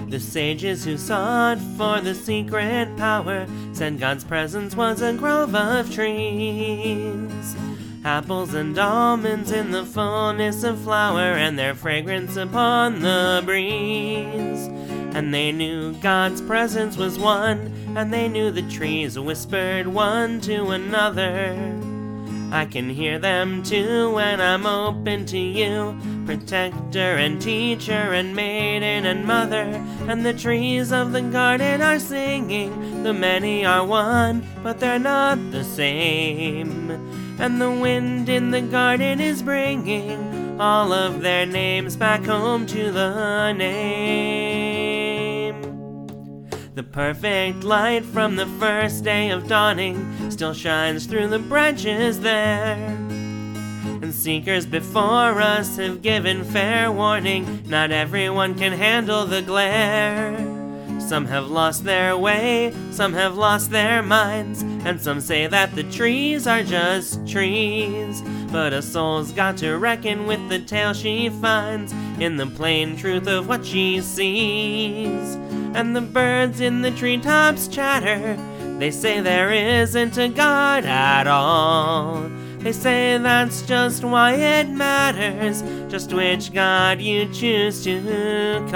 The sages who sought for the secret power said God's presence was a grove of trees, apples and almonds in the fullness of flower, and their fragrance upon the breeze. And they knew God's presence was one, and they knew the trees whispered one to another. I can hear them too when I'm open to you, protector and teacher and maiden and mother. And the trees of the garden are singing, the many are one, but they're not the same. And the wind in the garden is bringing all of their names back home to the name. The perfect light from the first day of dawning still shines through the branches there, and seekers before us have given fair warning. Not everyone can handle the glare. Some have lost their way, some have lost their minds, and some say that the trees are just trees. But a soul's got to reckon with the tale she finds in the plain truth of what she sees. And the birds in the treetops chatter, they say there isn't a God at all. They say that's just why it matters, just which God you choose to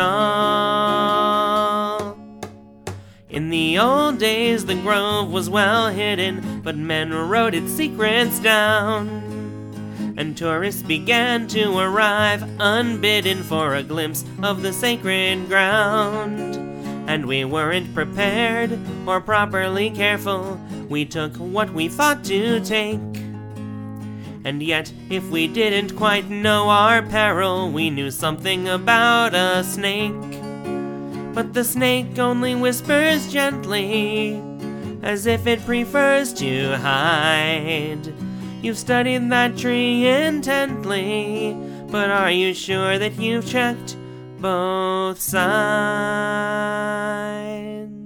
call. In the old days the grove was well hidden, but men wrote its secrets down, and tourists began to arrive unbidden for a glimpse of the sacred ground. And we weren't prepared or properly careful, we took what we thought to take. And yet, if we didn't quite know our peril, we knew something about a snake. But the snake only whispers gently, as if it prefers to hide. You've studied that tree intently, but are you sure that you've checked both sides?